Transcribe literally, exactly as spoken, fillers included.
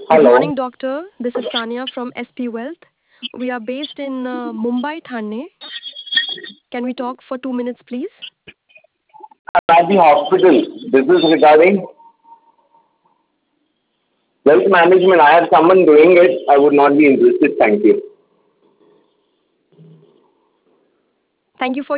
Good morning, Hello. doctor. This is Sania from S P Wealth. We are based in uh, Mumbai, Thane. Can we talk for two minutes, please? I'm at the hospital. This is regarding wealth management. I have someone doing it. I would not be interested. Thank you. Thank you for